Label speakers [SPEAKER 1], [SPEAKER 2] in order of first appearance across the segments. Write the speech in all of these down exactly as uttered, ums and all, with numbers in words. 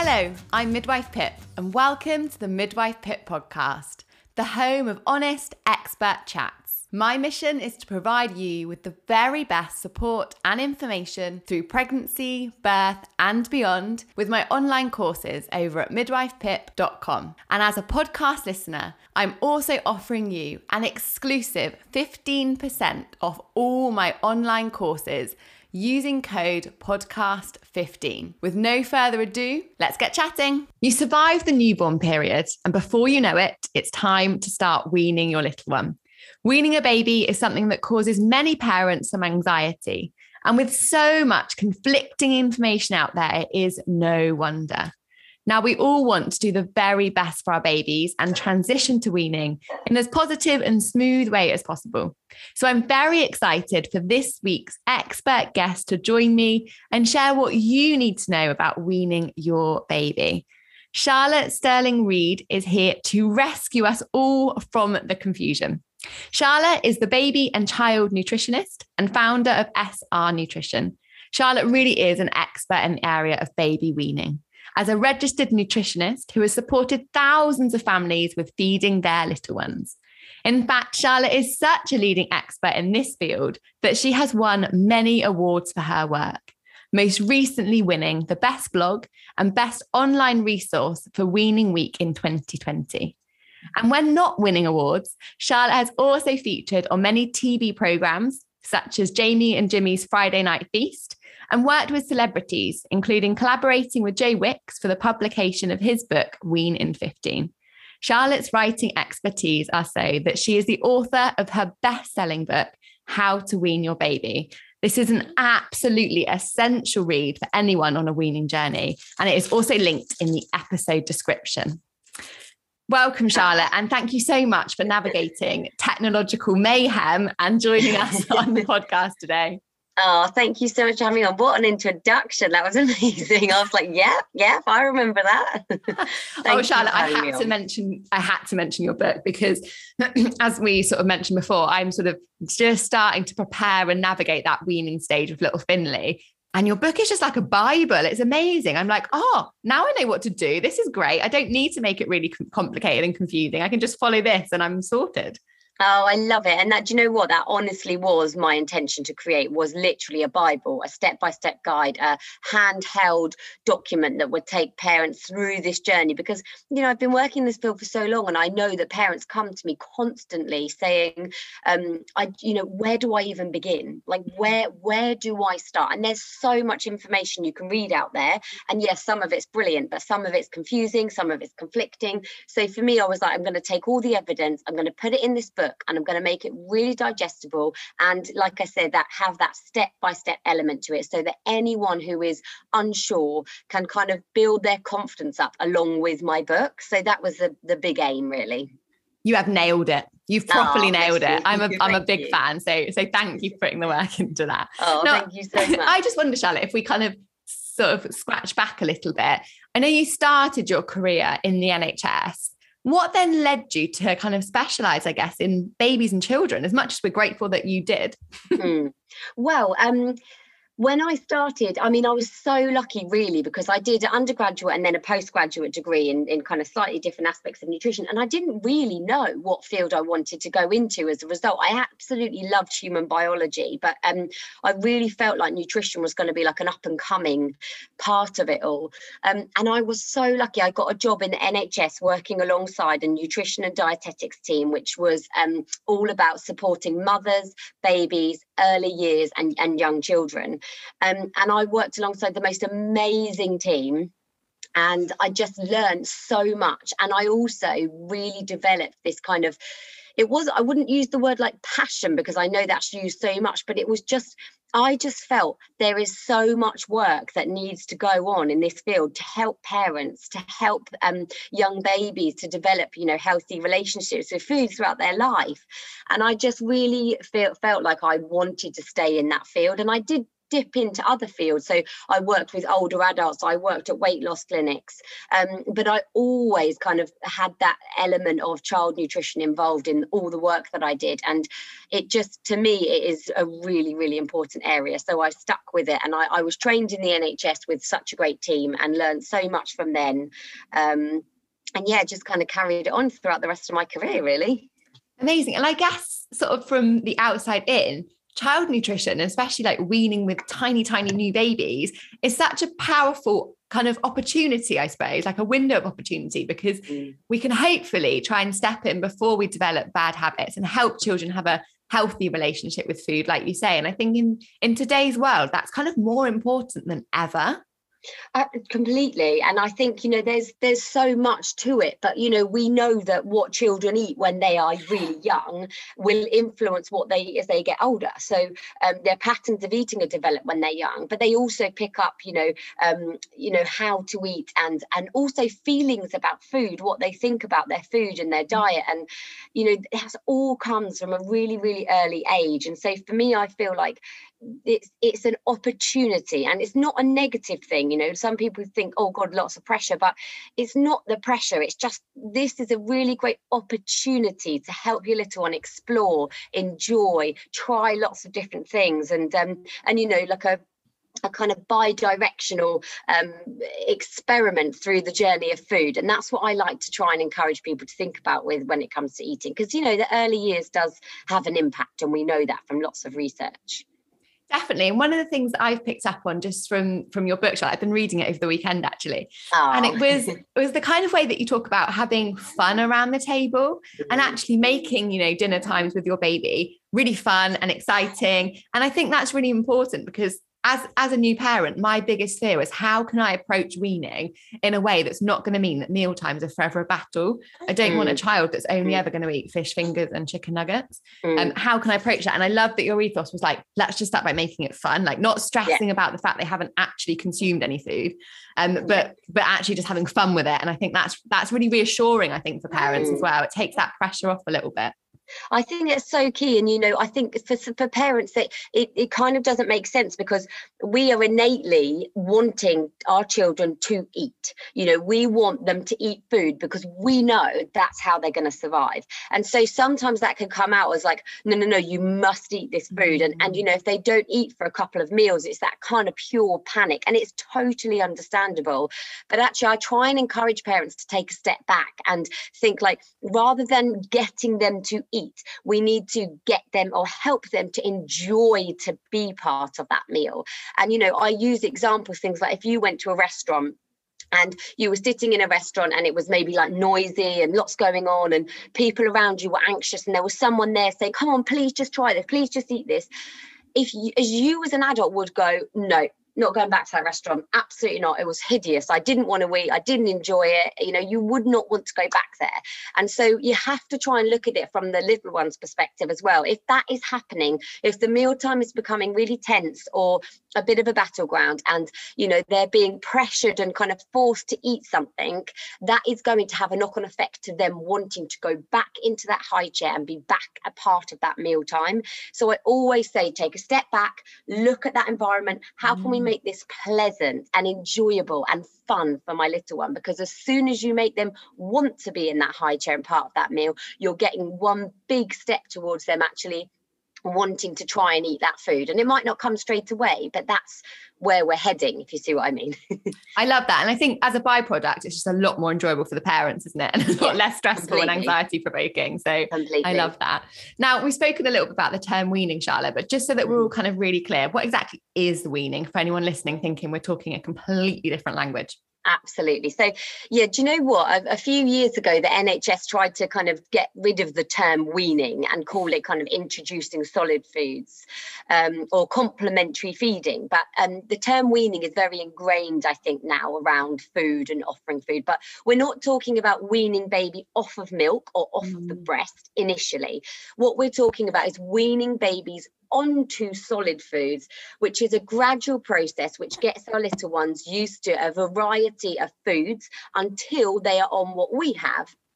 [SPEAKER 1] Hello, I'm Midwife Pip, and welcome to the Midwife Pip podcast, the home of honest, expert chats. My mission is to provide you with the very best support and information through pregnancy, birth, and beyond with my online courses over at midwife pip dot com. And as a podcast listener, I'm also offering you an exclusive fifteen percent off all my online courses using code podcast fifteen. With no further ado, let's get chatting. You survive the newborn period, and before you know it, it's time to start weaning your little one. Weaning a baby is something that causes many parents some anxiety, and with so much conflicting information out there, it is no wonder. Now, we all want to do the very best for our babies and transition to weaning in as positive and smooth way as possible. So I'm very excited for this week's expert guest to join me and share what you need to know about weaning your baby. Charlotte Sterling Reid is here to rescue us all from the confusion. Charlotte is the baby and child nutritionist and founder of S R Nutrition. Charlotte really is an expert in the area of baby weaning. As a registered nutritionist who has supported thousands of families with feeding their little ones. In fact, Charlotte is such a leading expert in this field that she has won many awards for her work, most recently winning the Best Blog and Best Online Resource for Weaning Week in twenty twenty. And when not winning awards, Charlotte has also featured on many T V programmes, such as Jamie and Jimmy's Friday Night Feast, and worked with celebrities, including collaborating with Jay Wicks for the publication of his book, Wean in fifteen. Charlotte's writing expertise are so that she is the author of her best-selling book, How to Wean Your Baby. This is an absolutely essential read for anyone on a weaning journey, and it is also linked in the episode description. Welcome, Charlotte, and thank you so much for navigating technological mayhem and joining us on the podcast today.
[SPEAKER 2] Oh, thank you so much for having me on. What an introduction. That was amazing. I was like, yeah, yeah, I remember that.
[SPEAKER 1] Oh, Charlotte, I had to on. mention, I had to mention your book because as we sort of mentioned before, I'm sort of just starting to prepare and navigate that weaning stage with little Finley. And your book is just like a Bible. It's amazing. I'm like, oh, now I know what to do. This is great. I don't need to make it really complicated and confusing. I can just follow this and I'm sorted.
[SPEAKER 2] Oh, I love it. And that, do you know what? That honestly was my intention to create, was literally a Bible, a step-by-step guide, a handheld document that would take parents through this journey. Because, you know, I've been working in this field for so long, and I know that parents come to me constantly saying, um, I, you know, where do I even begin? Like, where, where do I start? And there's so much information you can read out there. And yes, some of it's brilliant, but some of it's confusing, some of it's conflicting. So for me, I was like, I'm going to take all the evidence, I'm going to put it in this book, and I'm going to make it really digestible. And like I said, that have that step-by-step element to it so that anyone who is unsure can kind of build their confidence up along with my book. So that was the, the big aim, really.
[SPEAKER 1] You have nailed it. You've properly
[SPEAKER 2] oh,
[SPEAKER 1] nailed it. I'm a I'm a big
[SPEAKER 2] you.
[SPEAKER 1] fan. So so thank you for putting the work into that.
[SPEAKER 2] Oh, now, thank you so much.
[SPEAKER 1] I just wonder, Charlotte, if we kind of sort of scratch back a little bit. I know you started your career in the N H S. What then led you to kind of specialise, I guess, in babies and children, as much as we're grateful that you did?
[SPEAKER 2] mm. Well, um, when I started, I mean, I was so lucky, really, because I did an undergraduate and then a postgraduate degree in, in kind of slightly different aspects of nutrition. And I didn't really know what field I wanted to go into as a result. I absolutely loved human biology, but um, I really felt like nutrition was going to be like an up and coming part of it all. Um, and I was so lucky. I got a job in the N H S working alongside a nutrition and dietetics team, which was um, all about supporting mothers, babies, early years and, and young children. Um, and I worked alongside the most amazing team. And I just learned so much. And I also really developed this kind of, it was, I wouldn't use the word like passion because I know that's used so much, but it was just, I just felt there is so much work that needs to go on in this field to help parents, to help um, young babies to develop, you know, healthy relationships with food throughout their life. And I just really feel, felt like I wanted to stay in that field. And I did dip into other fields. So I worked with older adults, I worked at weight loss clinics, um, but I always kind of had that element of child nutrition involved in all the work that I did. And it just, to me, it is a really, really important area. So I stuck with it, and I, I was trained in the N H S with such a great team and learned so much from then. Um, and yeah, just kind of carried it on throughout the rest of my career, really.
[SPEAKER 1] Amazing. And I guess sort of from the outside in, child nutrition, especially like weaning with tiny, tiny new babies, is such a powerful kind of opportunity, I suppose, like a window of opportunity, because mm. we can hopefully try and step in before we develop bad habits and help children have a healthy relationship with food, like you say. And I think in, in today's world, that's kind of more important than ever.
[SPEAKER 2] Uh, completely. And I think, you know, there's there's so much to it, but, you know, we know that what children eat when they are really young will influence what they eat as they get older. So um, their patterns of eating are developed when they're young, but they also pick up, you know, um, you know, how to eat, and and also feelings about food, what they think about their food and their diet. And, you know, it all comes from a really, really early age. And so for me, I feel like it's it's an opportunity, and it's not a negative thing. You know, some people think, oh God, lots of pressure, but it's not the pressure. It's just, this is a really great opportunity to help your little one explore, enjoy, try lots of different things, and um and you know, like a a kind of bi-directional um, experiment through the journey of food. And that's what I like to try and encourage people to think about with when it comes to eating, because, you know, the early years does have an impact, and we know that from lots of research.
[SPEAKER 1] Definitely. And one of the things that I've picked up on just from from your book, I've been reading it over the weekend, actually. Oh. And it was it was the kind of way that you talk about having fun around the table and actually making, you know, dinner times with your baby really fun and exciting. And I think that's really important, because As, as a new parent, my biggest fear is, how can I approach weaning in a way that's not going to mean that meal times are forever a battle? I don't mm. want a child that's only mm. ever going to eat fish fingers and chicken nuggets. Mm. Um, how can I approach that? And I love that your ethos was like, let's just start by making it fun, like not stressing yeah. about the fact they haven't actually consumed any food, um, but yeah. but actually just having fun with it. And I think that's that's really reassuring, I think, for parents mm. as well. It takes that pressure off a little bit.
[SPEAKER 2] I think it's so key. And, you know, I think for, for parents that it, it kind of doesn't make sense, because we are innately wanting our children to eat. You know, we want them to eat food because we know that's how they're going to survive. And so sometimes that can come out as like, no, no, no, you must eat this food. And, and, you know, if they don't eat for a couple of meals, it's that kind of pure panic. And it's totally understandable. But actually, I try and encourage parents to take a step back and think, like, rather than getting them to eat, Eat. we need to get them or help them to enjoy to be part of that meal. And, you know, I use examples, things like if you went to a restaurant and you were sitting in a restaurant and it was maybe like noisy and lots going on and people around you were anxious, and there was someone there saying, come on, please just try this, please just eat this. If you, as you as an adult would go, no, not going back to that restaurant, absolutely not. It was hideous. I didn't want to eat. I didn't enjoy it. You know, you would not want to go back there. And so you have to try and look at it from the little one's perspective as well. If that is happening, if the mealtime is becoming really tense or a bit of a battleground, and, you know, they're being pressured and kind of forced to eat something, that is going to have a knock-on effect to them wanting to go back into that high chair and be back a part of that mealtime. So I always say, take a step back, look at that environment. How can we make this pleasant and enjoyable and fun for my little one? Because as soon as you make them want to be in that high chair and part of that meal, you're getting one big step towards them actually wanting to try and eat that food. And it might not come straight away, but that's where we're heading, if you see what I mean. I
[SPEAKER 1] love that. And I think as a byproduct, it's just a lot more enjoyable for the parents, isn't it? And a lot yeah, less stressful completely. And anxiety provoking. So completely. I love that. Now, we've spoken a little bit about the term weaning, Charlotte, but just so that we're all kind of really clear, what exactly is weaning for anyone listening thinking we're talking a completely different language?
[SPEAKER 2] Absolutely. So, yeah, do you know what? A, a few years ago, the N H S tried to kind of get rid of the term weaning and call it kind of introducing solid foods um, or complementary feeding. But um, the term weaning is very ingrained, I think, now around food and offering food. But we're not talking about weaning baby off of milk or off mm. of the breast initially. What we're talking about is weaning babies onto solid foods, which is a gradual process which gets our little ones used to a variety of foods until they are on what we have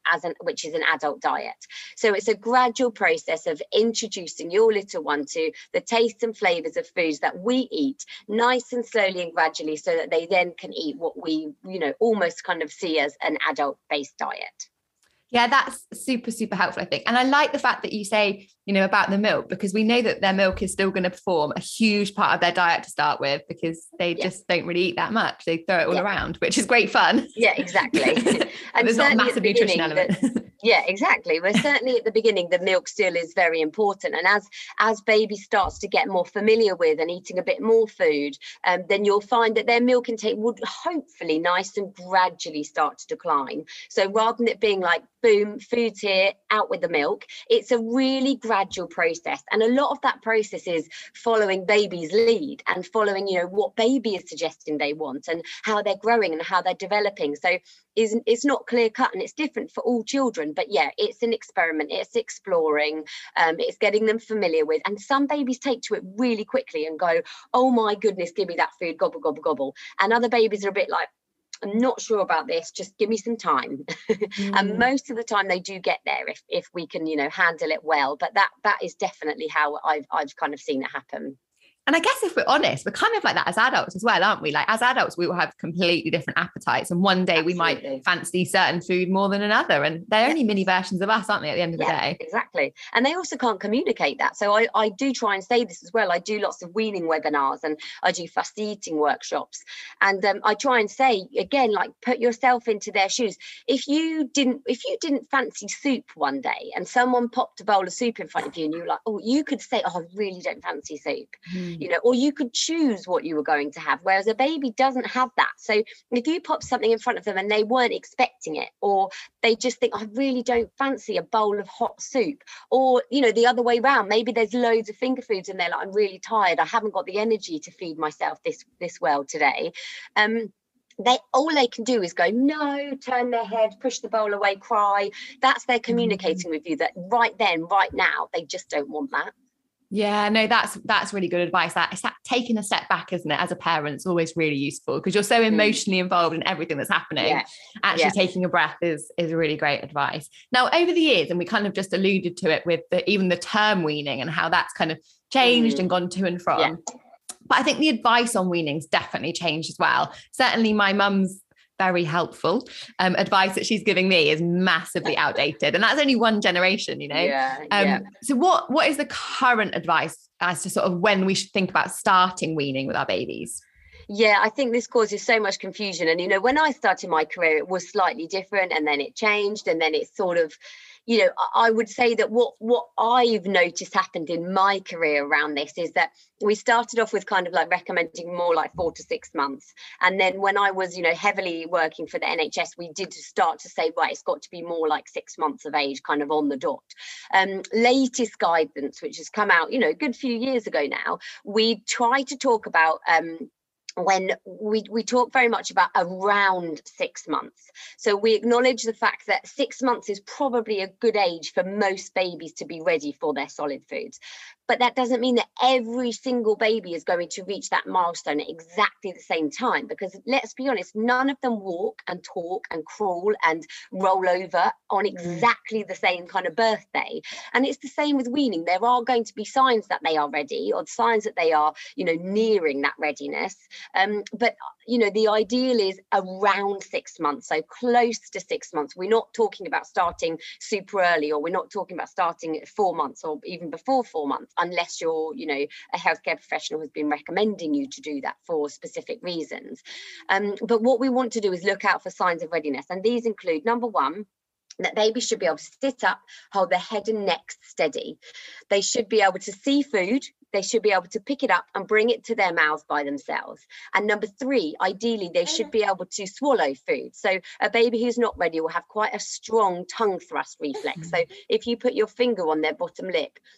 [SPEAKER 2] as an which is an adult diet. So it's a gradual process of introducing your little one to the tastes and flavors of foods that we eat, nice and slowly and gradually, so that they then can eat what we, you know, almost kind of see as an adult based diet.
[SPEAKER 1] Yeah, that's super, super helpful, I think. And I like the fact that you say, you know, about the milk, because we know that their milk is still going to form a huge part of their diet to start with, because they yeah. just don't really eat that much. They throw it all yeah. around, which is great fun.
[SPEAKER 2] Yeah, exactly. And
[SPEAKER 1] there's not a massive nutrition element.
[SPEAKER 2] That, yeah, exactly. Well, certainly at the beginning, the milk still is very important. And as as baby starts to get more familiar with and eating a bit more food, um, then you'll find that their milk intake would hopefully nice and gradually start to decline. So rather than it being like, boom, food's here, out with the milk, it's a really gradual process. And a lot of that process is following baby's lead and following, you know, what baby is suggesting they want and how they're growing and how they're developing. So it's, it's not clear cut, and it's different for all children. But yeah, it's an experiment, it's exploring, um, it's getting them familiar with. And some babies take to it really quickly and go, oh my goodness, give me that food, gobble, gobble, gobble. And other babies are a bit like, I'm not sure about this, just give me some time. Mm. And most of the time they do get there if if we can, you know, handle it well. But that that is definitely how I've I've kind of seen it happen.
[SPEAKER 1] And I guess if we're honest, we're kind of like that as adults as well, aren't we? Like as adults, we will have completely different appetites. And one day Absolutely. We might fancy certain food more than another. And they're yes. only mini versions of us, aren't they, at the end of yeah, the day?
[SPEAKER 2] Exactly. And they also can't communicate that. So I, I do try and say this as well. I do lots of weaning webinars and I do fussy eating workshops. And um, I try and say, again, like put yourself into their shoes. If you didn't, if you didn't fancy soup one day and someone popped a bowl of soup in front of you and you were like, oh, you could say, oh, I really don't fancy soup. Mm. You know, or you could choose what you were going to have, whereas a baby doesn't have that. So if you pop something in front of them and they weren't expecting it, or they just think, I really don't fancy a bowl of hot soup, or, you know, the other way around, maybe there's loads of finger foods and they're like, I'm really tired, I haven't got the energy to feed myself this this well today. Um, they all they can do is go, no, turn their head, push the bowl away, cry. That's their communicating with you that right then, right now, they just don't want that.
[SPEAKER 1] Yeah, no, that's that's really good advice. That it's that taking a step back, isn't it? As a parent, it's always really useful because you're so emotionally involved in everything that's happening. Yeah. Actually, yeah. taking a breath is is really great advice. Now, over the years, and we kind of just alluded to it with the, even the term weaning and how that's kind of changed mm. and gone to and from. Yeah. But I think the advice on weaning's definitely changed as well. Certainly, my mum's very helpful um, advice that she's giving me is massively outdated, and that's only one generation, you know.
[SPEAKER 2] Yeah,
[SPEAKER 1] um,
[SPEAKER 2] yeah.
[SPEAKER 1] So what what is the current advice as to sort of when we should think about starting weaning with our babies?
[SPEAKER 2] Yeah, I think this causes so much confusion. And, you know, when I started my career, it was slightly different, and then it changed, and then it's sort of, you know, I would say that what what I've noticed happened in my career around this is that we started off with kind of like recommending more like four to six months. And then when I was, you know, heavily working for the N H S, we did start to say, right, it's got to be more like six months of age, kind of on the dot. Um, latest guidance, which has come out, you know, a good few years ago now, we try to talk about um, when we, we talk very much about around six months. So we acknowledge the fact that six months is probably a good age for most babies to be ready for their solid foods. But that doesn't mean that every single baby is going to reach that milestone at exactly the same time, because let's be honest, none of them walk and talk and crawl and roll over on exactly the same kind of birthday. And it's the same with weaning. There are going to be signs that they are ready, or signs that they are, you know, nearing that readiness. Um, but, you know, the ideal is around six months, so close to six months. We're not talking about starting super early, or we're not talking about starting at four months or even before four months, unless you're, you know, a healthcare professional has been recommending you to do that for specific reasons. Um, but what we want to do is look out for signs of readiness. And these include, number one, that babies should be able to sit up, hold their head and neck steady. They should be able to see food. They should be able to pick it up and bring it to their mouths by themselves. And number three, ideally, they should be able to swallow food. So a baby who's not ready will have quite a strong tongue thrust reflex. So if you put your finger on their bottom lip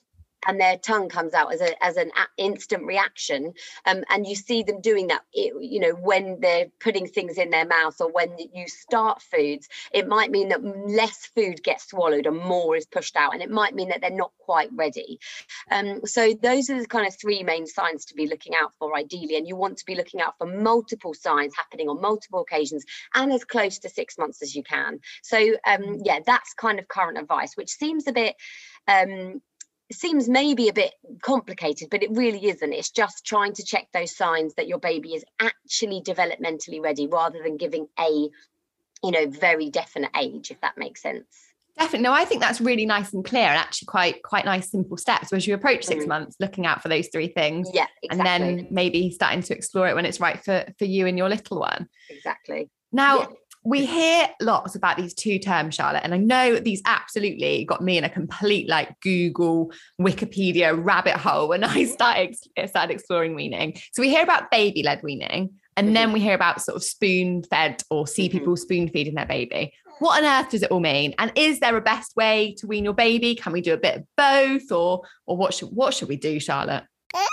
[SPEAKER 2] and their tongue comes out as a as an instant reaction, um, and you see them doing that, you know, when they're putting things in their mouth or when you start foods, it might mean that less food gets swallowed and more is pushed out, and it might mean that they're not quite ready. Um, so those are the kind of three main signs to be looking out for ideally, and you want to be looking out for multiple signs happening on multiple occasions and as close to six months as you can. So um, yeah, that's kind of current advice, which seems a bit um, seems maybe a bit complicated, but it really isn't. It's just trying to check those signs that your baby is actually developmentally ready, rather than giving a, you know, very definite age, if that makes sense.
[SPEAKER 1] Definitely. No, I think that's really nice and clear, and actually quite quite nice, simple steps. So as you approach six
[SPEAKER 2] Mm.
[SPEAKER 1] months, looking out for those three things,
[SPEAKER 2] Yeah, exactly.
[SPEAKER 1] and then maybe starting to explore it when it's right for, for you and your little one.
[SPEAKER 2] Exactly.
[SPEAKER 1] Now,
[SPEAKER 2] Yeah.
[SPEAKER 1] we hear lots about these two terms, Charlotte, and I know these absolutely got me in a complete like Google, Wikipedia rabbit hole when I started, started exploring weaning. So we hear about baby-led weaning, and
[SPEAKER 2] Mhm.
[SPEAKER 1] then we hear about sort of spoon-fed or see
[SPEAKER 2] Mhm.
[SPEAKER 1] people spoon-feeding their baby. What on earth does it all mean? And is there a best way to wean your baby? Can we do a bit of both, or or what should what should we do, Charlotte?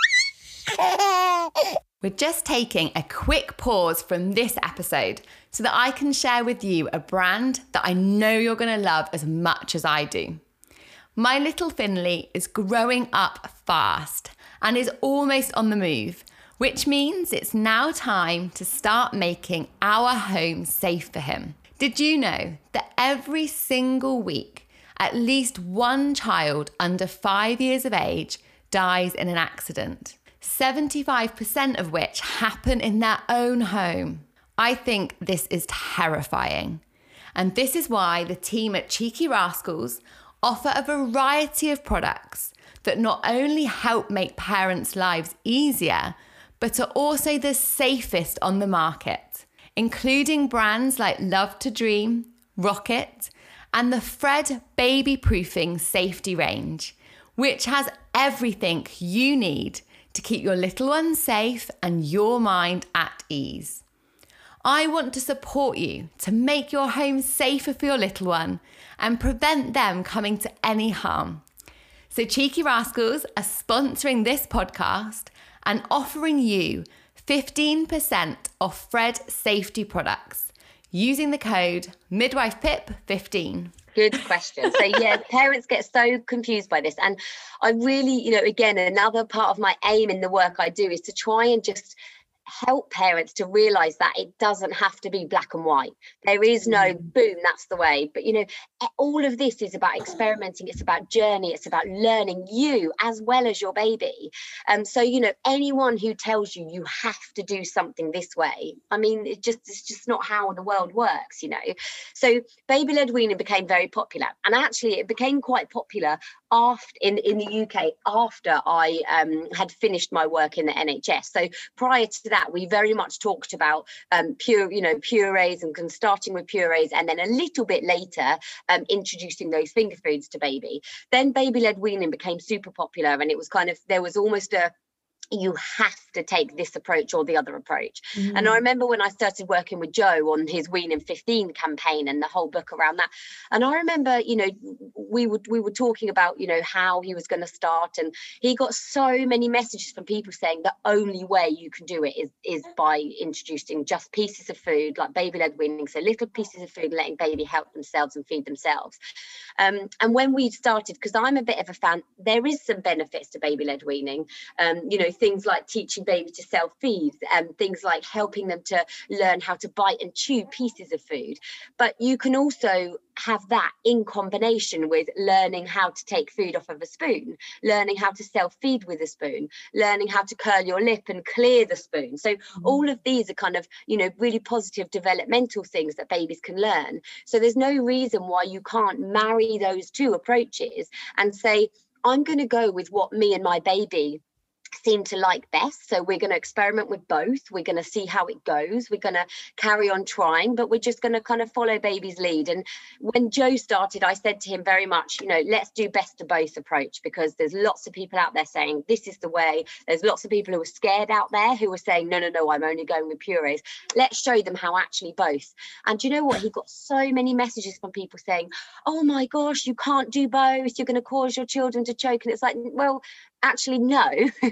[SPEAKER 1] We're just taking a quick pause from this episode so that I can share with you a brand that I know you're going to love as much as I do. My little Finley is growing up fast and is almost on the move, which means it's now time to start making our home safe for him. Did you know that every single week, at least one child under five years of age dies in an accident? seventy-five percent of which happen in their own home. I think this is terrifying. And this is why the team at Cheeky Rascals offer a variety of products that not only help make parents' lives easier, but are also the safest on the market, including brands like Love to Dream, Rocket, and the Fred Baby Proofing Safety Range, which has everything you need to keep your little one safe and your mind at ease. I want to support you to make your home safer for your little one and prevent them coming to any harm. So Cheeky Rascals are sponsoring this podcast and offering you fifteen percent off Fred safety products using the code midwife pip fifteen.
[SPEAKER 2] Good question. So yeah, parents get so confused by this. And I really, you know, again, another part of my aim in the work I do is to try and just help parents to realize that it doesn't have to be black and white. There is no boom, that's the way. But, you know, all of this is about experimenting. It's about journey. It's about learning you as well as your baby. Um, so, you know, anyone who tells you you have to do something this way, I mean, it just it's just not how the world works, you know. So baby-led weaning became very popular. And actually, it became quite popular after in, in the U K after I um, had finished my work in the N H S. So prior to that, we very much talked about um, pure, you know, purees and starting with purees, and then a little bit later um, introducing those finger foods to baby. Then baby-led weaning became super popular, and it was kind of, there was almost a, you have to take this approach or the other approach. Mm. And I remember when I started working with Joe on his Wean in fifteen campaign and the whole book around that. And I remember, you know, we would we were talking about, you know, how he was going to start, and he got so many messages from people saying the only way you can do it is is by introducing just pieces of food, like baby-led weaning, so little pieces of food, letting baby help themselves and feed themselves. Um, and when we started, because I'm a bit of a fan, there is some benefits to baby-led weaning, um, you know, things like teaching baby to self-feed, and um, things like helping them to learn how to bite and chew pieces of food. But you can also have that in combination with learning how to take food off of a spoon, learning how to self-feed with a spoon, learning how to curl your lip and clear the spoon. So mm-hmm. all of these are kind of, you know, really positive developmental things that babies can learn. So there's no reason why you can't marry those two approaches and say, I'm going to go with what me and my baby seem to like best. So we're going to experiment with both. We're going to see how it goes. We're going to carry on trying, but we're just going to kind of follow baby's lead. And when Joe started, I said to him very much, you know, let's do best of both approach, because there's lots of people out there saying this is the way. There's lots of people who are scared out there who are saying, no, no, no, I'm only going with purees. Let's show them how actually both. And do you know what? He got so many messages from people saying, oh my gosh, you can't do both. You're going to cause your children to choke. And it's like, well, actually, no.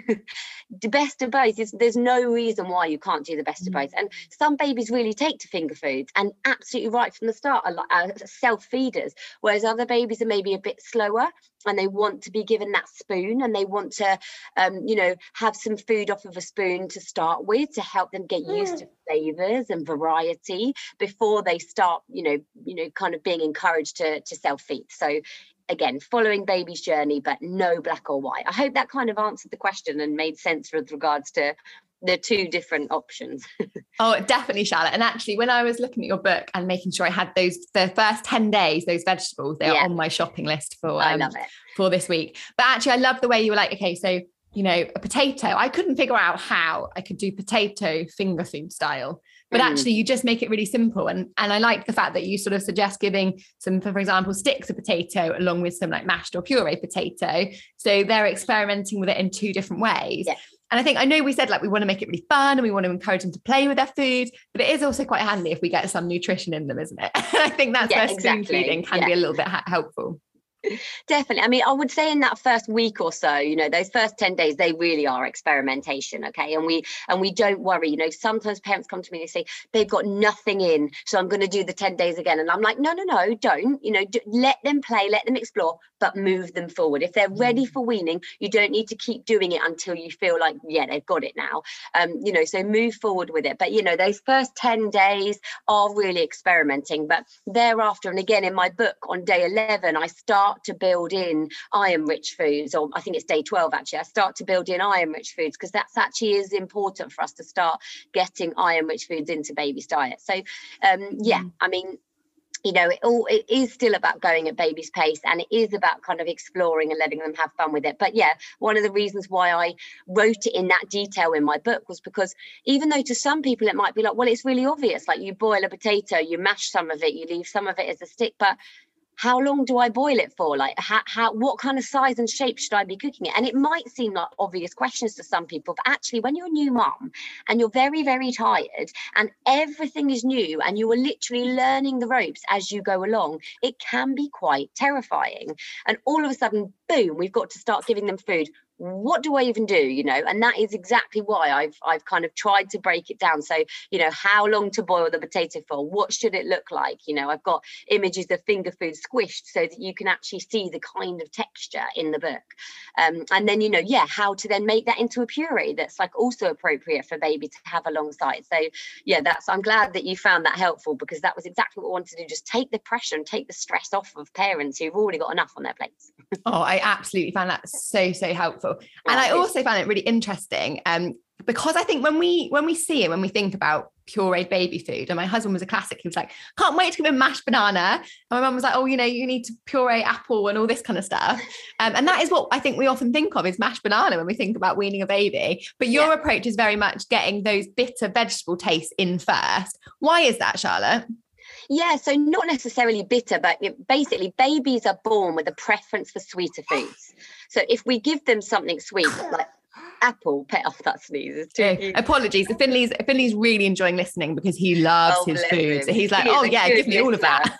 [SPEAKER 2] The best of both is, there's no reason why you can't do the best of both. And some babies really take to finger foods, and absolutely right from the start are, are self-feeders, whereas other babies are maybe a bit slower and they want to be given that spoon, and they want to um you know have some food off of a spoon to start with to help them get used to flavors and variety before they start you know you know kind of being encouraged to to self-feed. So again, following baby's journey, but no black or white. I hope that kind of answered the question and made sense with regards to the two different options.
[SPEAKER 1] Oh, definitely, Charlotte. And actually, when I was looking at your book and making sure I had those, the first ten days, those vegetables, they're yeah. on my shopping list for, um,
[SPEAKER 2] I love it.
[SPEAKER 1] for this week. But actually, I love the way you were like, okay, so, you know, a potato, I couldn't figure out how I could do potato finger food style. But mm. actually, you just make it really simple. And, and I like the fact that you sort of suggest giving some, for example, sticks of potato along with some like mashed or puree potato. So they're experimenting with it in two different ways. Yeah. And I think, I know we said like we want to make it really fun and we want to encourage them to play with their food, but it is also quite handy if we get some nutrition in them, isn't it? I think that's
[SPEAKER 2] yeah,
[SPEAKER 1] where
[SPEAKER 2] exactly.
[SPEAKER 1] spoon feeding can yeah. be a little bit ha- helpful.
[SPEAKER 2] Definitely. I mean, I would say in that first week or so, you know, those first ten days, they really are experimentation. Okay. And we and we don't worry, you know, sometimes parents come to me and they say they've got nothing in, so I'm going to do the ten days again. And I'm like, no, no, no, don't, you know, do, let them play, let them explore, but move them forward. If they're ready for weaning, you don't need to keep doing it until you feel like, yeah, they've got it now. Um, you know, so move forward with it. But, you know, those first ten days are really experimenting. But thereafter, and again, in my book on day eleven, I start to build in iron rich foods, or I think it's day twelve actually, I start to build in iron rich foods, because that's actually is important for us to start getting iron rich foods into baby's diet. So um yeah I mean, you know, it all it is still about going at baby's pace, and it is about kind of exploring and letting them have fun with it. But yeah, one of the reasons why I wrote it in that detail in my book was because even though to some people it might be like, well, it's really obvious, like you boil a potato, you mash some of it, you leave some of it as a stick, but how long do I boil it for? Like, how, how, what kind of size and shape should I be cooking it? And it might seem like obvious questions to some people, but actually when you're a new mum and you're very, very tired and everything is new and you are literally learning the ropes as you go along, it can be quite terrifying. And all of a sudden, boom, we've got to start giving them food. What do I even do, you know? And that is exactly why I've I've kind of tried to break it down. So, you know, how long to boil the potato for? What should it look like? You know, I've got images of finger food squished so that you can actually see the kind of texture in the book. Um, and then, you know, yeah, how to then make that into a puree that's like also appropriate for baby to have alongside. So, yeah, that's I'm glad that you found that helpful, because that was exactly what I wanted to do. Just take the pressure and take the stress off of parents who've already got enough on their plates.
[SPEAKER 1] Oh, I absolutely found that so, so helpful. And I also found it really interesting um, because I think when we when we see it, when we think about pureed baby food, and my husband was a classic, he was like, can't wait to give him mashed banana. And my mum was like, oh, you know, you need to puree apple and all this kind of stuff. Um, and that is what I think we often think of is mashed banana when we think about weaning a baby. But your yeah. approach is very much getting those bitter vegetable tastes in first. Why is that, Charlotte?
[SPEAKER 2] Yeah, so not necessarily bitter, but basically babies are born with a preference for sweeter foods. So if we give them something sweet, like apple, pet off that sneeze.
[SPEAKER 1] Oh, apologies. Finley's, Finley's really enjoying listening because he loves oh, his food. Him. So he's like, he oh yeah, give me listener. all of that.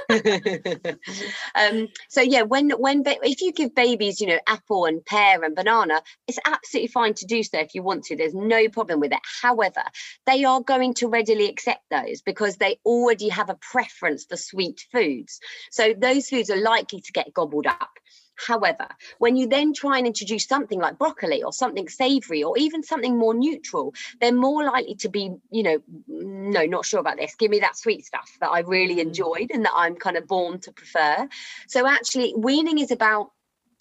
[SPEAKER 2] um so yeah when when if you give babies, you know, apple and pear and banana, it's absolutely fine to do so if you want to. There's no problem with it. However, they are going to readily accept those because they already have a preference for sweet foods, so those foods are likely to get gobbled up. However, when you then try and introduce something like broccoli or something savoury or even something more neutral, they're more likely to be, you know, no, not sure about this. Give me that sweet stuff that I really enjoyed and that I'm kind of born to prefer. So actually, weaning is about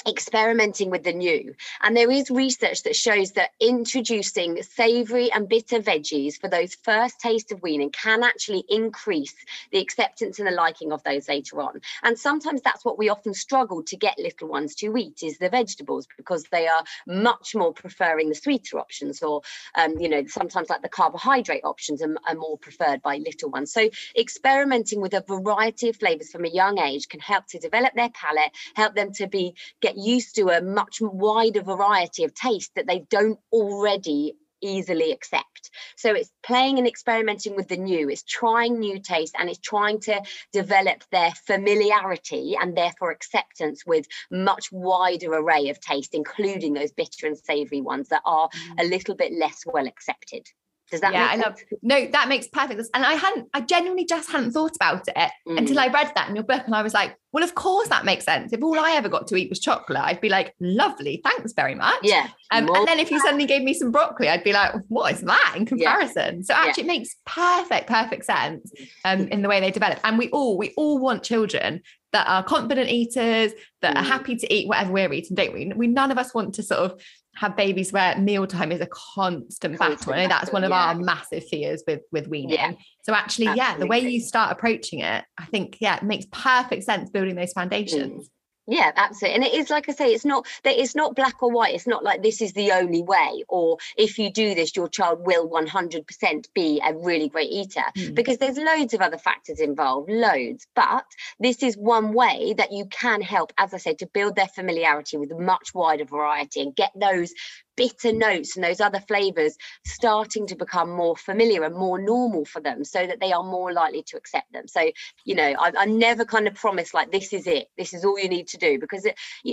[SPEAKER 2] experimenting with the new. And there is research that shows that introducing savoury and bitter veggies for those first taste of weaning can actually increase the acceptance and the liking of those later on. And sometimes that's what we often struggle to get little ones to eat, is the vegetables, because they are much more preferring the sweeter options, or um, you know, sometimes like the carbohydrate options are, are more preferred by little ones. So experimenting with a variety of flavours from a young age can help to develop their palate, help them to be get used to a much wider variety of taste that they don't already easily accept. So it's playing and experimenting with the new, it's trying new tastes, and it's trying to develop their familiarity and therefore acceptance with much wider array of taste, including those bitter and savoury ones that are a little bit less well accepted. Does that
[SPEAKER 1] yeah,
[SPEAKER 2] make
[SPEAKER 1] I
[SPEAKER 2] sense?
[SPEAKER 1] love, no, that makes perfect sense. And I hadn't, I genuinely just hadn't thought about it mm. until I read that in your book. And I was like, well, of course that makes sense. If all I ever got to eat was chocolate, I'd be like, lovely, thanks very much.
[SPEAKER 2] Yeah.
[SPEAKER 1] Um, and then if you suddenly gave me some broccoli, I'd be like, what is that in comparison? Yeah. So actually yeah. it makes perfect, perfect sense um, in the way they develop. And we all, we all want children that are confident eaters, that mm. are happy to eat whatever we're eating, don't we? We none of us want to sort of have babies where mealtime is a constant, constant battle. I know that's one of yeah. our massive fears with, with weaning. Yeah. So actually, Absolutely. yeah, the way you start approaching it, I think, yeah, it makes perfect sense building those foundations. Mm.
[SPEAKER 2] Yeah, absolutely. And it is, like I say, it's not that it's not black or white. It's not like this is the only way, or if you do this, your child will one hundred percent be a really great eater, mm. because there's loads of other factors involved, loads. But this is one way that you can help, as I said, to build their familiarity with a much wider variety and get those bitter notes and those other flavors starting to become more familiar and more normal for them, so that they are more likely to accept them. So, you know, I, I never kind of promise like this is it, this is all you need to do, because it,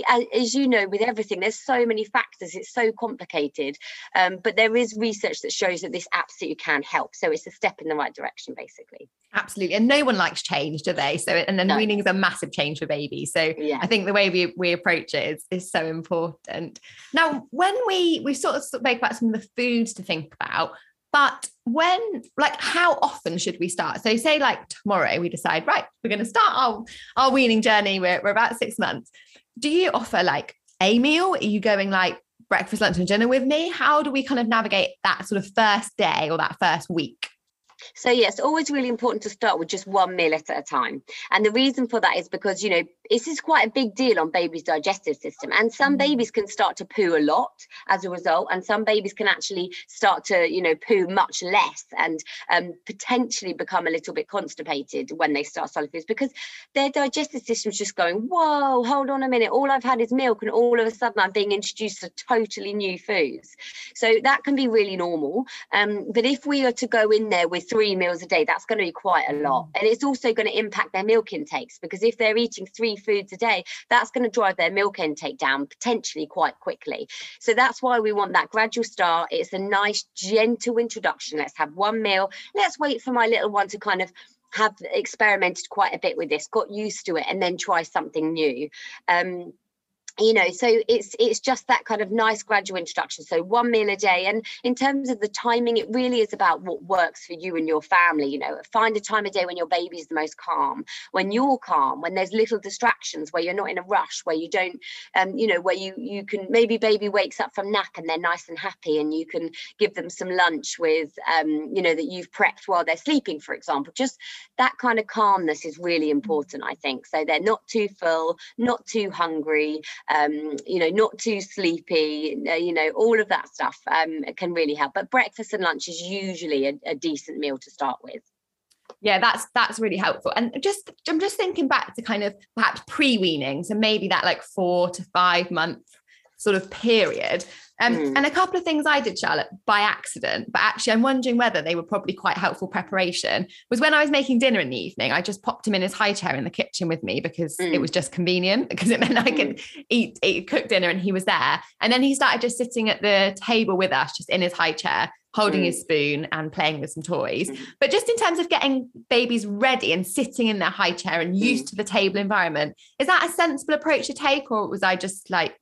[SPEAKER 2] as you know, with everything, there's so many factors, it's so complicated, um, but there is research that shows that this absolutely can help. So it's a step in the right direction, basically.
[SPEAKER 1] Absolutely. And no one likes change, do they? So, and then no. weaning is a massive change for babies. So yeah. I think the way we, we approach it is, is so important. Now, when we, we sort of spoke about some of the foods to think about, but when, like, how often should we start? So say like tomorrow we decide, right, we're going to start our, our weaning journey. We're, we're about six months. Do you offer like a meal? Are you going like breakfast, lunch and dinner with me? How do we kind of navigate that sort of first day or that first week?
[SPEAKER 2] So yes, always really important to start with just one meal at a time. And the reason for that is because, you know, this is quite a big deal on baby's digestive system. And some babies can start to poo a lot as a result. And some babies can actually start to, you know, poo much less and um, potentially become a little bit constipated when they start solid foods, because their digestive system's just going, whoa, hold on a minute. All I've had is milk, and all of a sudden I'm being introduced to totally new foods. So that can be really normal. Um, but if we are to go in there with three meals a day, that's going to be quite a lot. And it's also going to impact their milk intakes, because if they're eating three foods a day, that's going to drive their milk intake down potentially quite quickly. So that's why we want that gradual start. It's a nice gentle introduction. Let's have one meal. Let's wait for my little one to kind of have experimented quite a bit with this, got used to it, and then try something new. Um, You know, so it's it's just that kind of nice gradual introduction. So one meal a day. And in terms of the timing, it really is about what works for you and your family. You know, find a time of day when your baby is the most calm, when you're calm, when there's little distractions, where you're not in a rush, where you don't, um, you know, where you you can, maybe baby wakes up from nap and they're nice and happy, and you can give them some lunch with, um, you know, that you've prepped while they're sleeping, for example. Just that kind of calmness is really important, I think. So they're not too full, not too hungry. Um, you know, not too sleepy, you know, all of that stuff um, can really help. But breakfast and lunch is usually a, a decent meal to start with.
[SPEAKER 1] Yeah, that's that's really helpful. And just I'm just thinking back to kind of perhaps pre-weaning, so maybe that like four to five month sort of period. Um, mm. And a couple of things I did, Charlotte, by accident, but actually I'm wondering whether they were probably quite helpful preparation, was when I was making dinner in the evening, I just popped him in his high chair in the kitchen with me, because mm. it was just convenient, because it meant I could mm. eat, eat, cook dinner and he was there. And then he started just sitting at the table with us, just in his high chair, holding mm. his spoon and playing with some toys. Mm. But just in terms of getting babies ready and sitting in their high chair and used mm. to the table environment, is that a sensible approach to take, or was I just like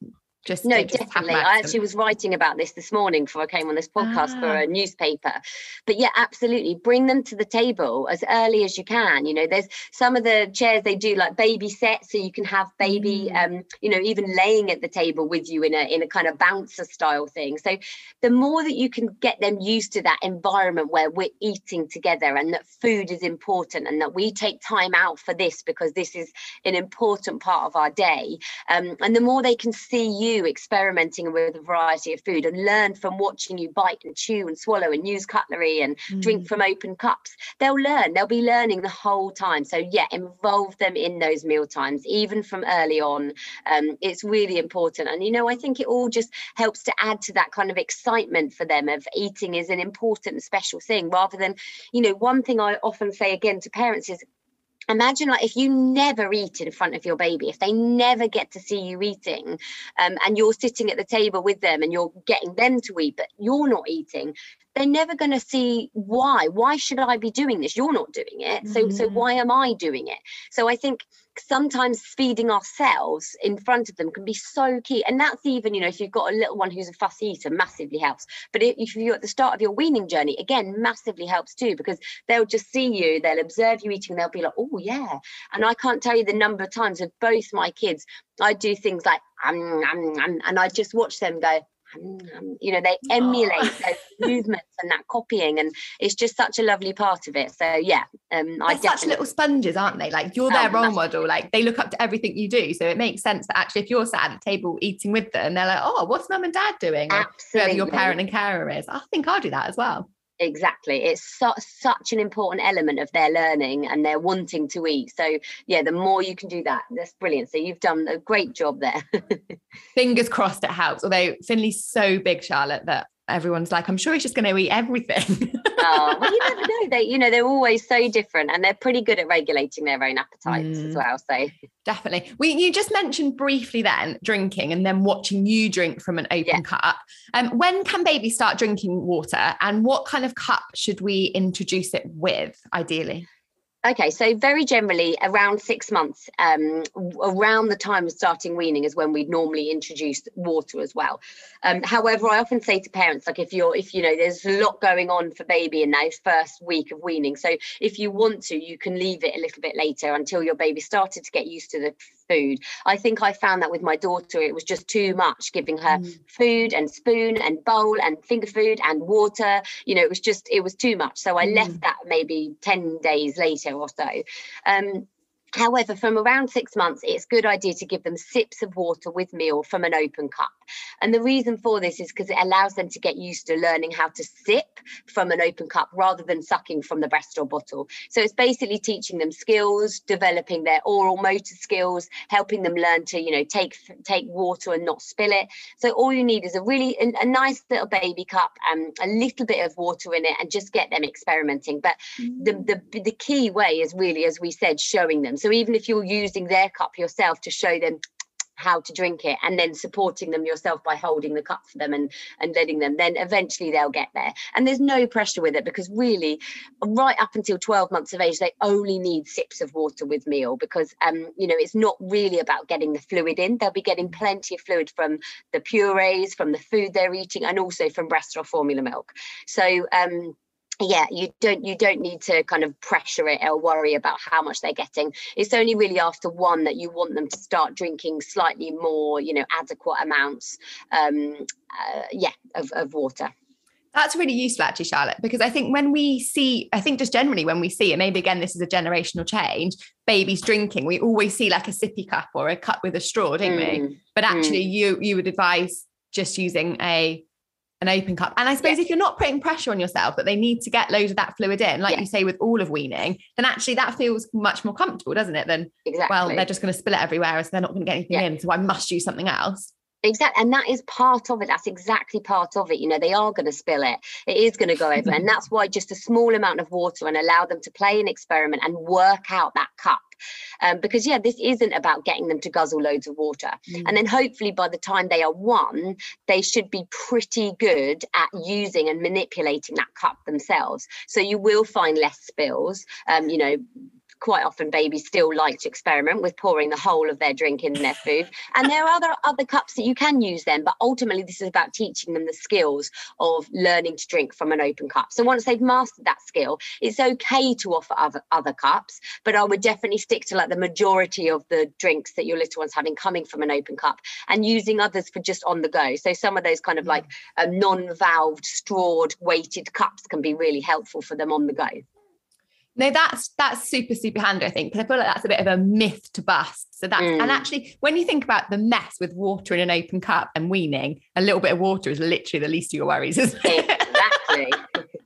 [SPEAKER 1] Just,
[SPEAKER 2] no,
[SPEAKER 1] just
[SPEAKER 2] definitely. I actually was writing about this this morning before I came on this podcast ah. for a newspaper. But yeah, absolutely. Bring them to the table as early as you can. You know, there's some of the chairs they do like baby sets, so you can have baby, mm. um, you know, even laying at the table with you in a in a kind of bouncer style thing. So the more that you can get them used to that environment where we're eating together and that food is important and that we take time out for this because this is an important part of our day. Um, and the more they can see you experimenting with a variety of food and learn from watching you bite and chew and swallow and use cutlery and mm. drink from open cups, they'll learn. They'll be learning the whole time. So yeah, involve them in those meal times, even from early on. Um, it's really important. And, you know, I think it all just helps to add to that kind of excitement for them of eating is an important and special thing, rather than, you know, one thing I often say again to parents is, imagine like if you never eat in front of your baby, if they never get to see you eating, um, and you're sitting at the table with them and you're getting them to eat, but you're not eating, they're never going to see why. Why should I be doing this? You're not doing it. So, mm. so why am I doing it? So I think sometimes feeding ourselves in front of them can be so key. And that's even, you know, if you've got a little one who's a fussy eater, massively helps. But if you're at the start of your weaning journey, again, massively helps too, because they'll just see you, they'll observe you eating, and they'll be like, oh yeah. And I can't tell you the number of times with both my kids, I do things like, um, um, um, and I just watch them go, you know, they emulate oh. those movements and that copying, and it's just such a lovely part of it. So yeah, um
[SPEAKER 1] they're I such little sponges, aren't they? Like you're their oh, role model, like they look up to everything you do. So it makes sense that actually if you're sat at the table eating with them, they're like, oh, what's mum and dad doing? Or whoever your parent and carer is. I think I'll do that as well.
[SPEAKER 2] Exactly. It's so, such an important element of their learning and their wanting to eat. So yeah, the more you can do that, that's brilliant. So you've done a great job there.
[SPEAKER 1] Fingers crossed it helps. Although Finley's so big, Charlotte, that everyone's like, I'm sure he's just going to eat everything.
[SPEAKER 2] Oh, well, you never know. They, you know, they're always so different, and they're pretty good at regulating their own appetites mm. as well. So
[SPEAKER 1] definitely. We you just mentioned briefly then drinking and then watching you drink from an open yeah. cup. Um, when can babies start drinking water, and what kind of cup should we introduce it with, ideally?
[SPEAKER 2] Okay, so very generally around six months, um, around the time of starting weaning is when we'd normally introduce water as well. Um, however, I often say to parents, like if you're, if you know, there's a lot going on for baby in that first week of weaning. So if you want to, you can leave it a little bit later until your baby started to get used to the food. I think I found that with my daughter, it was just too much giving her mm. food and spoon and bowl and finger food and water. You know, it was just, it was too much. So I mm. left that maybe ten days later or so. Um, However, from around six months, it's a good idea to give them sips of water with meal from an open cup. And the reason for this is because it allows them to get used to learning how to sip from an open cup rather than sucking from the breast or bottle. So it's basically teaching them skills, developing their oral motor skills, helping them learn to, you know, take take water and not spill it. So all you need is a really a, a nice little baby cup and a little bit of water in it, and just get them experimenting. But mm. the, the the key way is really, as we said, showing them. So even if you're using their cup yourself to show them how to drink it, and then supporting them yourself by holding the cup for them and and letting them, then eventually they'll get there. And there's no pressure with it, because really right up until twelve months of age they only need sips of water with meal, because um you know, it's not really about getting the fluid in. They'll be getting plenty of fluid from the purees, from the food they're eating, and also from breast or formula milk. So um yeah, you don't you don't need to kind of pressure it or worry about how much they're getting. It's only really after one that you want them to start drinking slightly more, you know, adequate amounts um uh, yeah of, of water.
[SPEAKER 1] That's really useful actually, Charlotte, because I think when we see, I think just generally when we see, and maybe again this is a generational change, babies drinking, we always see like a sippy cup or a cup with a straw, don't mm. we? But actually mm. you you would advise just using a an open cup. And I suppose yeah. if you're not putting pressure on yourself that they need to get loads of that fluid in, like yeah. you say with all of weaning, then actually that feels much more comfortable, doesn't it? Than, exactly. well, they're just going to spill it everywhere, so they're not going to get anything yeah. in, so I must use something else.
[SPEAKER 2] Exactly. And that is part of it. That's exactly part of it. You know, they are going to spill it. It is going to go over. And that's why just a small amount of water, and allow them to play and experiment and work out that cup. Um, because, yeah, this isn't about getting them to guzzle loads of water. Mm. And then hopefully by the time they are one, they should be pretty good at using and manipulating that cup themselves. So you will find less spills, um, you know, quite often babies still like to experiment with pouring the whole of their drink in their food. And there are other, other cups that you can use then, but ultimately this is about teaching them the skills of learning to drink from an open cup. So once they've mastered that skill, it's okay to offer other, other cups, but I would definitely stick to like the majority of the drinks that your little one's having coming from an open cup, and using others for just on the go. So some of those kind of like um, non-valved, strawed, weighted cups can be really helpful for them on the go.
[SPEAKER 1] No, that's that's super, super handy, I think, because I feel like that's a bit of a myth to bust. So that's, mm. and actually, when you think about the mess with water in an open cup and weaning, a little bit of water is literally the least of your worries, isn't it?
[SPEAKER 2] Exactly.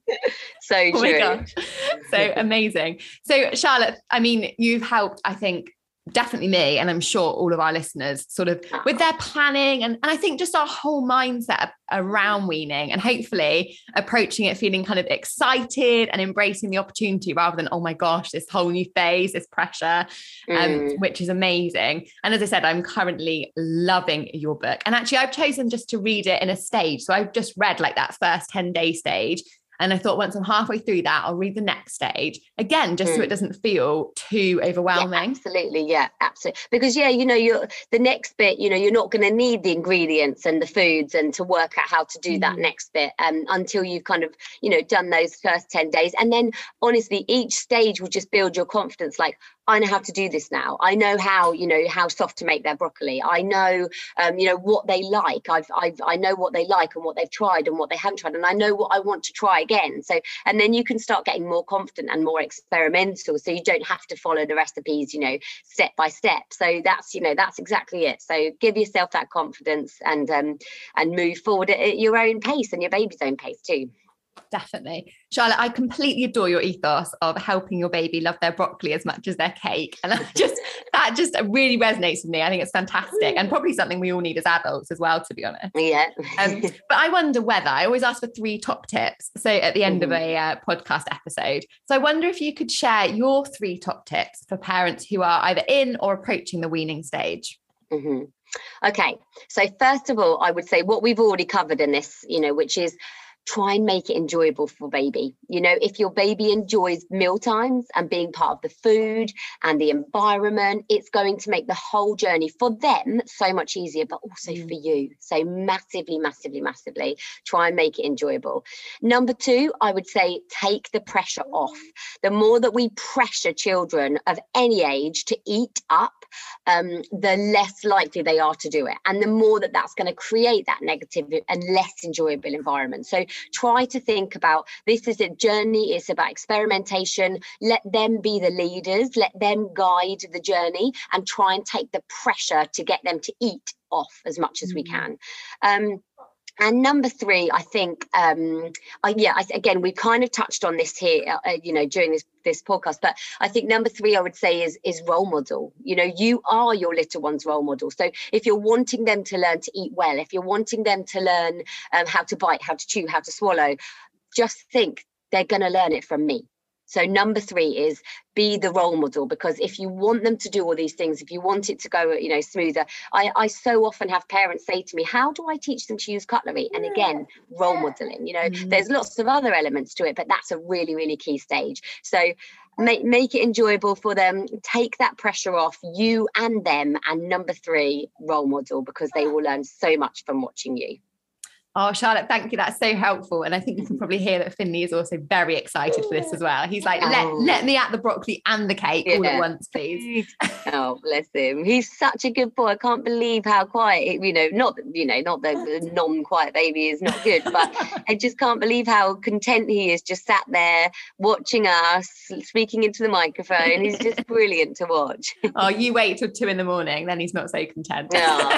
[SPEAKER 2] So true.
[SPEAKER 1] Oh my gosh. So amazing. So Charlotte, I mean, you've helped, I think, definitely me, and I'm sure all of our listeners, sort of oh. with their planning and, and I think just our whole mindset around weaning, and hopefully approaching it feeling kind of excited and embracing the opportunity rather than, oh my gosh, this whole new phase, this pressure, um, mm. which is amazing. And as I said, I'm currently loving your book. And actually I've chosen just to read it in a stage. So I've just read like that first ten day stage. And I thought once I'm halfway through that, I'll read the next stage again, just mm. so it doesn't feel too overwhelming.
[SPEAKER 2] Yeah, absolutely. Yeah, absolutely. Because, yeah, you know, you're the next bit, you know, you're not going to need the ingredients and the foods and to work out how to do mm. that next bit um, until you've kind of, you know, done those first ten days. And then honestly, each stage will just build your confidence. Like, I know how to do this now. I know how, you know, how soft to make their broccoli. I know, um, you know, what they like. I've, I've, I know what they like and what they've tried and what they haven't tried. And I know what I want to try again. So, and then you can start getting more confident and more experimental. So you don't have to follow the recipes, you know, step by step. So that's, you know, that's exactly it. So give yourself that confidence and, um, and move forward at your own pace and your baby's own pace too.
[SPEAKER 1] Definitely. Charlotte, I completely adore your ethos of helping your baby love their broccoli as much as their cake. And I just, that just really resonates with me. I think it's fantastic and probably something we all need as adults as well, to be honest.
[SPEAKER 2] Yeah.
[SPEAKER 1] um, but I wonder whether, I always ask for three top tips. So at the end mm-hmm. of a uh, podcast episode. So I wonder if you could share your three top tips for parents who are either in or approaching the weaning stage.
[SPEAKER 2] Mm-hmm. Okay. So first of all, I would say what we've already covered in this, you know, which is try and make it enjoyable for baby. You know, if your baby enjoys meal times and being part of the food and the environment, it's going to make the whole journey for them so much easier, but also mm. for you. So massively, massively, massively try and make it enjoyable. Number two, I would say take the pressure off. The more that we pressure children of any age to eat up, um, the less likely they are to do it. And the more that that's going to create that negative and less enjoyable environment. So try to think about, this is a journey, it's about experimentation. Let them be the leaders, let them guide the journey, and try and take the pressure to get them to eat off as much as mm-hmm. we can. Um, And number three, I think, um, I, yeah, I, again, we kind of touched on this here, uh, you know, during this this podcast. But I think number three, I would say, is is role model. You know, you are your little one's role model. So if you're wanting them to learn to eat well, if you're wanting them to learn um, how to bite, how to chew, how to swallow, just think they're going to learn it from me. So number three is be the role model, because if you want them to do all these things, if you want it to go, you know, smoother, I, I so often have parents say to me, how do I teach them to use cutlery? And again, role modeling, you know, mm-hmm. there's lots of other elements to it, but that's a really, really key stage. So make, make it enjoyable for them, take that pressure off you and them. And number three, role model, because they will learn so much from watching you.
[SPEAKER 1] Oh, Charlotte, thank you. That's so helpful. And I think you can probably hear that Finley is also very excited for this as well. He's like, let, oh. let me at the broccoli and the cake yeah. all at once, please.
[SPEAKER 2] Oh, bless him. He's such a good boy. I can't believe how quiet, you know, not, you know, not the, the non-quiet baby is not good, but I just can't believe how content he is, just sat there watching us, speaking into the microphone. He's just brilliant to watch.
[SPEAKER 1] Oh, you wait till two in the morning, then he's not so content.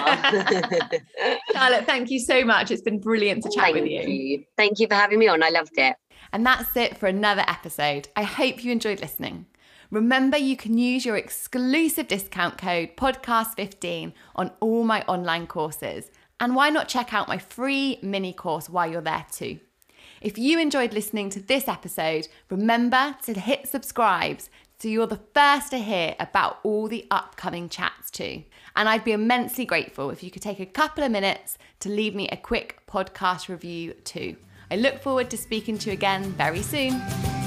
[SPEAKER 1] Charlotte, thank you so much. It's been brilliant to chat
[SPEAKER 2] Thank
[SPEAKER 1] with you.
[SPEAKER 2] you. Thank you for having me on. I loved it.
[SPEAKER 1] And that's it for another episode. I hope you enjoyed listening. Remember, you can use your exclusive discount code podcast fifteen on all my online courses. And why not check out my free mini course while you're there too? If you enjoyed listening to this episode, remember to hit subscribe so you're the first to hear about all the upcoming chats too. And I'd be immensely grateful if you could take a couple of minutes to leave me a quick podcast review too. I look forward to speaking to you again very soon.